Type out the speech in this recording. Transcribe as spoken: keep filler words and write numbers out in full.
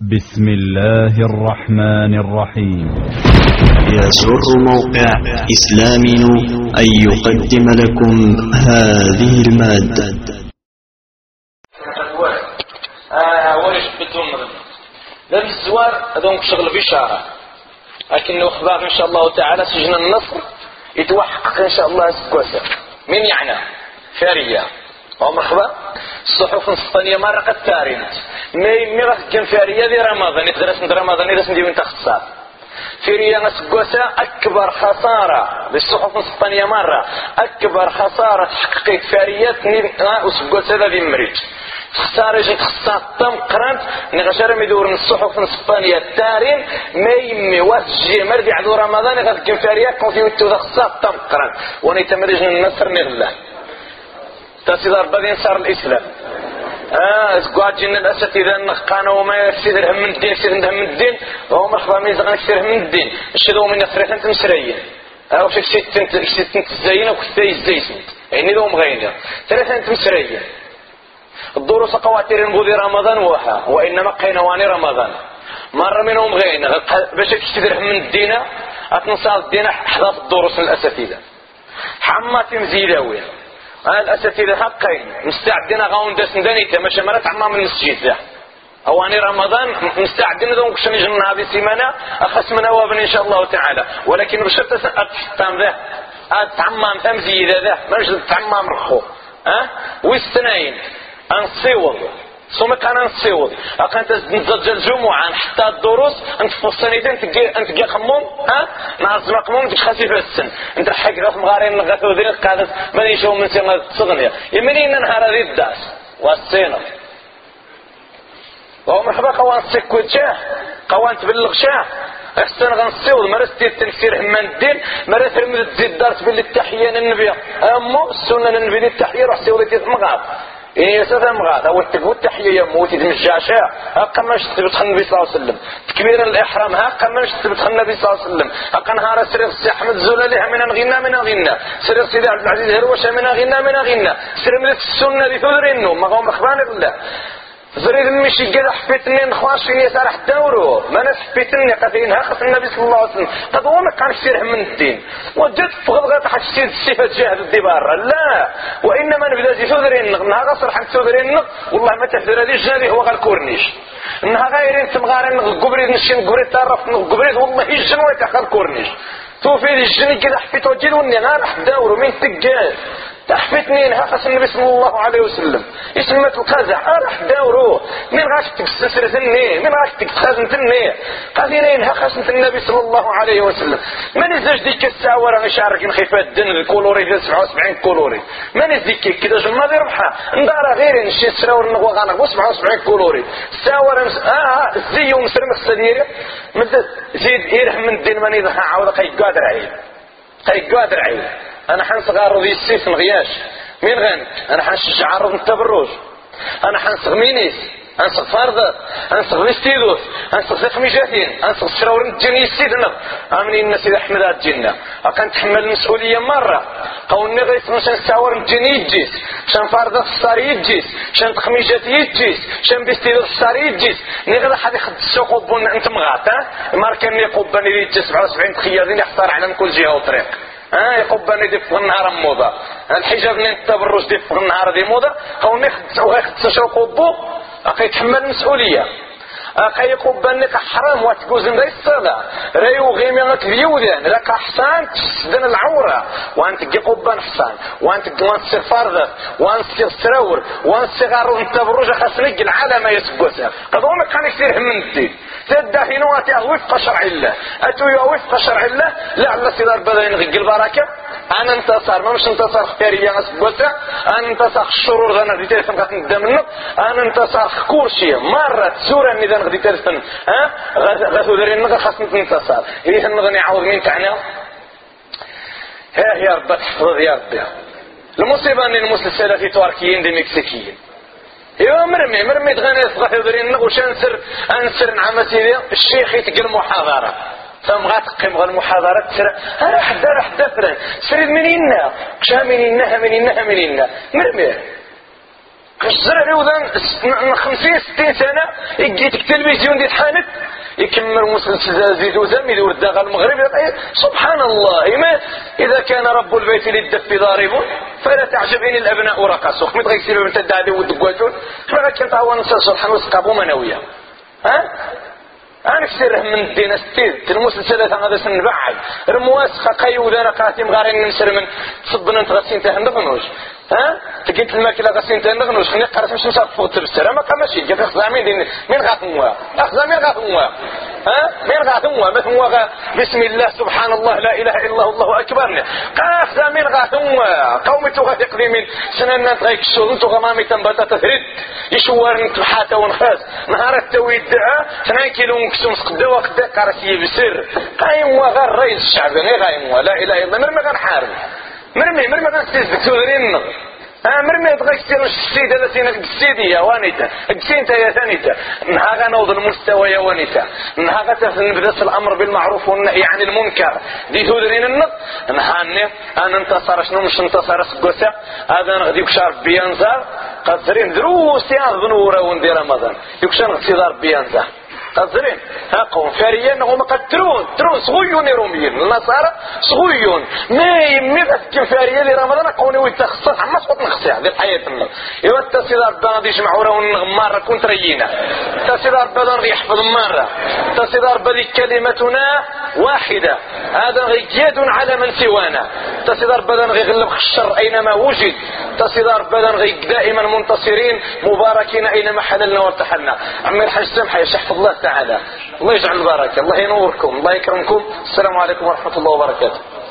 بسم الله الرحمن الرحيم. يسر موقع إسلامي أن يقدم لكم هذه المادة. ورش بدون ذا الزوار هذون شغل بشارة، لكن أخبار إن شاء الله تعالى سجن النصر يتوحق إن شاء الله سكوسة من يعني فارية أو مرحبا الصحف النصطانية مرة قد تارينت مي مي كان فارية دي رمضان يتدرس من رمضان يدرس نديو انت اختصار فارية نسكوسة أكبر خسارة بالصحف النصطانية مرة أكبر خسارة تحققت فارية وسكوسة ذا ذي مريج خسارة جنت خسارة تم قرانت نغشر مدور من الصحف النصطانية التارين ما يمي واسجي مردي عدو رمضان غاد كان فارية كون في وتو ذا خسارة تم قرانت ونيتمرج النصر نغلا تصدر بدين صار الإسلام اه اسقاط جن الاساتذه نقانوا وما يفسد لهم من الدين يفسد لهم من الدين وهو مرحبا من زغنا كثير من الدين شدوا من يفرح انت مسريين اه واش كشيت انت كشيت انت زينه وكثي الزيت يعني لهم غينه ثلاثه انت مسريين الدروس قواتير نقول رمضان وها وانما قينواني رمضان مره منهم غينه باش تشتي لهم من الدين اتنصال الدين احداث الدروس الاساتذه حماتي مزيداوي الأساتذة حقين مستعدين غاون داس ندانيته ماشي مرات عمام المسجد ذا أواني رمضان مستعدين ذا وكشن يجن هذه السيمانة أخص من أوابن إن شاء الله تعالى ولكن بشرط أتحتام ذا أتعمام ثمزي ذا ذا ماش تعمام رخو ها ويستناين أنصيوض ثم كان نصيوض أكانت نزج الجمعة حتى الدروس أنت في السنتين تجي أنت جا خمون ها نعزم قمون تخسي في السن أنت حق راس مغارين نغثو ذي القادس ما يشوف من سنة تصغنية يمني إن نهار ذي الداس والسينة وهو مرحبا قوان تسكوت شاه قوان تبلغ شاه أحسن غنصيوض مرست التنكسير همان الدين مرست رمز تزيد دارت باللي التحية للنبي أمو السنة للنبي للتحية روح سيوضي تتمغاب إيه يسافر مغاد أول تقول تحية يموت يتمجاشا هكا ما شتبت خل النبي صلى الله عليه وسلم تكبير الإحرام هكا ما شتبت خل النبي صلى الله عليه وسلم هكا نهار سرير السي أحمد زلالها من غنى من غنى سرير سيدي عبد العزيز هروشة من غنى من غنى سرير من السنة دي تدرينه ما قوم رخبان بالله زريد المشي قد حبيتني نخواش فيني سارح دورو ما ناس حبيتني قاتلين هاخص النبي صلى الله عليه وسلم قد هو ما كان يصير من الدين وجدت فغضغط حسيت الصفة جاهد الدبار لا وإنما نبدأ زي ثودرين نها غصر حق ثودرين والله ما تحذر هذه الجنة هو غير كورنيش انها غيرين تمغارين القبريد نشين قبريد تعرف القبريد والله الجنة ويتأخر كورنيش توفي الجنة كده حبيت وجيل وني انا راح دورو مين تقال تحفتني انها خاص النبي صلى الله عليه وسلم اسمت القزح راح داوروه من غاش تكسسر ثني من غاش تكتخزن ثني قاعدين انها خاص النبي صلى الله عليه وسلم ما نزج ديك الساعه ورا شارك نخيفات الدن الكولوري ديال سبعة وسبعين كولوري ما نزيك كذا جما دي ربحه ندار غير نشي سراور نغوا غنغ سبعة وسبعين كولوري ساور اه زي ومسرم السدير مد زيد يرحم من الدين ماني ضحى عاود قيقادر عيب قيقادر عيب انا حنصغ عرض السيف نغياش مين غنك انا حنشجع عرض التبرج انا حنصغ مينيس انصغ فرض انصغ مستيدوس انصغ خميجاتين انصغ شراور الجني سيدنا امني الناس اذا احمد الجنه كان تحمل المسؤوليه مره قولنا غير شان ساور الجني يجيس شان فرض الصار يجيس شان خميجات يجيس شان بستيدوس الصار يجيس نغدا حد يخد السوق وبون انت مغات ها ماركن يقبني يجي سبعة وسبعين خيارين يحصر على من كل جهه وطريق ها يقبني دي في النهار موضه الحجاب اللي التبرج دي في النهار دي موضه او ناخذ واخذ سوق وبو اخي يتحمل المسؤوليه اخي يقبنك حرام وتجوز ندير الصلاه ريو غيمينك اليودان لك احسان تسدن العوره وانت قبان حسان وانت وانت فرض وانت سراور وانت صغار التبرج خاصك العالم يسقسها قد ما كان يصير من الدين تدهنوا وفق شرع الله اتوا وفق شرع الله لعل سيدار بدين غير البركه انا انتصر ما مش انتصر خيريه اسقسها انا انتصر الشرور غنا دي تلفن قدام منه انا انتصر كورشي مره سوره اذا غادي تلفن ها غادو دايرين نغا خاص ننتصر ايه نغني عاود مين تاعنا ها يا رب تحفظ يا ربي المصيبه ان المسلم السلفي تركيين دي مكسيكيين ايوا مرمي مرمي تغني صغار دايرين نغ واش نسر انسر نعم سيدي الشيخ يتقل محاضره ثم غتقيم غير المحاضرات تسرى انا حدا راه حدا فران سريد منينا كشا منينا منينا منينا مرمي الزرع يوضن خمسين ستين سنة يجيك التلفزيون دي تحانت يكمل مسلسل زيدو زم يدور الداخل المغرب. سبحان الله. ما إذا كان رب البيت للدف ضارب فلا تعجبني الأبناء رقصوا ما تغيك سيروا من تدعي ودقواتون فلا كنت هو نصر سبحان وسقابو منوية. ها أنا كسره من الدين استيد المسلسلات هذا سنبعد رمواسخة قيودة رقاتي مغارين نمسر من تصدنا انت غسين تهندغنوش. ها تقيت الماكلة غسين تهندغنوش خليني قرأت مش نصف فوق تبسر ما كماشي جات اخزع مين دين مين غاثموا اخزع مين غاثموا ها مين غاثموا مثموا غا بسم الله سبحان الله لا اله الا الله الله اكبر اخزع مين غاثموا قومي تغا تقديمين سننا تغيك الشغل انتو غمامي تنبتا تثريد يشوار نتبحاتا ونخاز نهار التويد دعا اثنين كيلو مكسوم سقدا وقدا كارسي بسر قايم وغا الرئيس الشعب غايم لا اله الا الله مرمي غنحارب مرمي مرمي غنستيزك سورين ها مرمي تغيك سير السيدة التي السيدي يا وانيتا السينتا يا ثانيتا نهاغا نوض المستوى يا وانيتا نهاغا نبدأ الامر بالمعروف والنهي عن المنكر دي تودرين النط نهاني انا انتصر شنو مش انتصر سقوسا هذا نغدي بشارب بيانزار قدرين دروس يا ذنورة وندي رمضان يكشن اقتدار بيانزار قدرين ها قوم فاريين هم قد ترون ترون صغيون روميين النصارى صغيون ما يمي فاريين لرمضان قوني ويتخصص عما سقط نخسع ذي حياتنا ايوا التصيدار بان يجمعوا راه مرة كنت رينا التصيدار بدن يحفظ مرة التصيدار بدي كلمتنا واحدة هذا غياد على من سوانا التصيدار بدن غيغلب الشر اينما وجد التصيدار بدن غي دائما منتصرين مباركين اينما حللنا وارتحلنا. عمي الحاج سمحة يا شيخ الله تعالى الله يجعل البركة الله ينوركم الله يكرمكم. السلام عليكم ورحمة الله وبركاته.